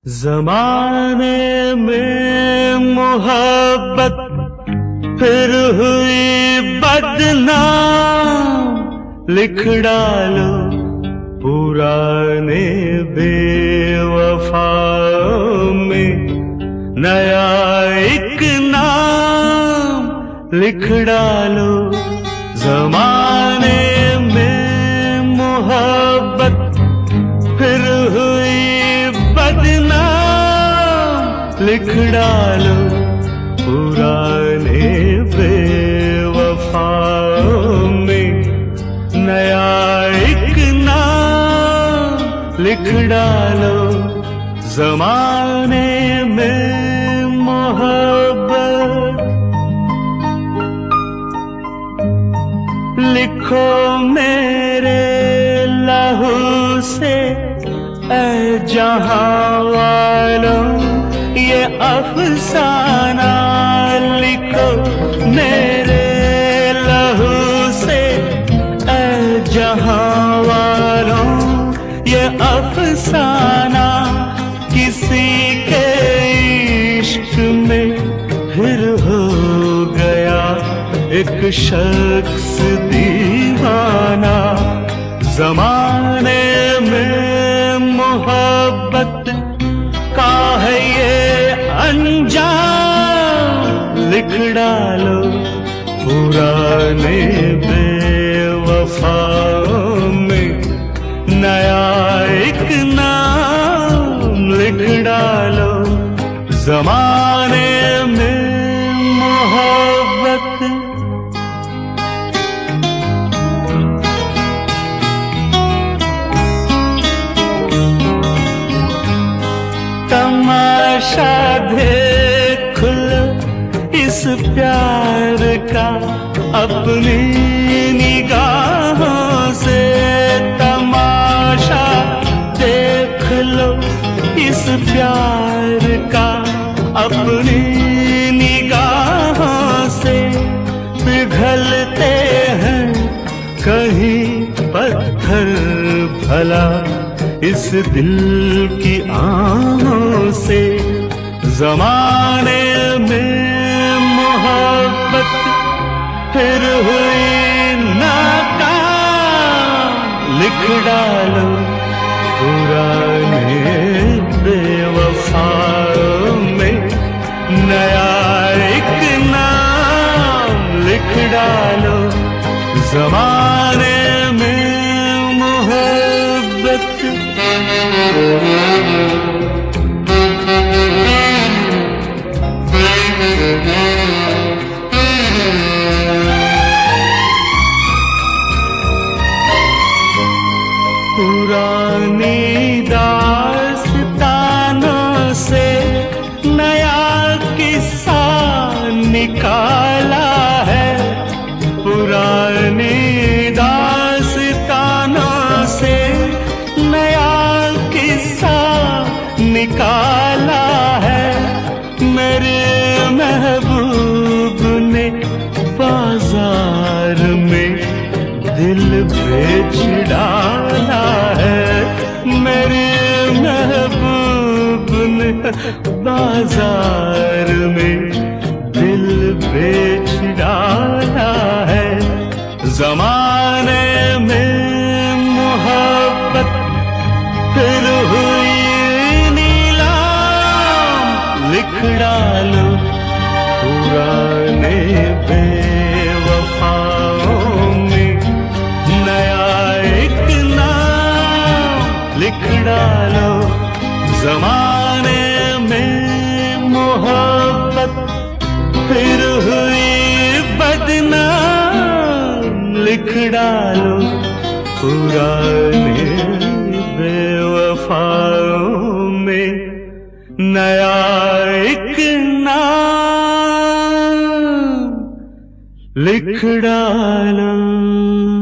ज़माने में मोहब्बत फिर हुई बदनाम। लिख डालो पुराने बेवफाओं में नया एक नाम। लिख डालो ज़माने में मोहब्बत फिर हुई बदनाम। लिख डालो पुराने बेवफाओं में नया एक नाम। लिख डालो ज़माने में मोहब्बत। लिखो मेरे लहू से ऐ जहां वालों ये अफसाना। लिखो मेरे लहू से ऐ जहां वालों ये अफसाना। किसी के इश्क में फिर हो गया एक शख्स दीवाना। ज़माने में मोहब्बत का है ये अंजाम। लिख डालो पुराने बेवफाओं में नया एक नाम। लिख डालो ज़माने में मोहब्बत। तमाशा देख लो इस प्यार का अपनी निगाहों से। तमाशा देख लो इस प्यार का अपनी निगाहों से। पिघलते हैं कहीं पत्थर भला इस दिल की आहों से। ज़माने में मोहब्बत फिर हुई नाकाम। लिख डालो पुराने बेवफाओं में नया एक नाम। लिख डालो ज़माने में मोहब्बत। पुरानी दास्तानों से नया किस्सा निकाला है। पुरानी दास्तानों से नया किस्सा निकाला है। मेरे महबूब ने बाजार में दिल बेच डाला है। मेरे महबूब ने बाजार में दिल बेच डाला है। ज़माने में मोहब्बत फिर हुई नीलाम। लिख डालो पुराने बेवफाओं में नया एक नाम। लिख डालो ज़माने में मोहब्बत फिर हुई बदनाम। लिख डालो पुराने बेवफाओं में नया एक नाम। लिख डालो।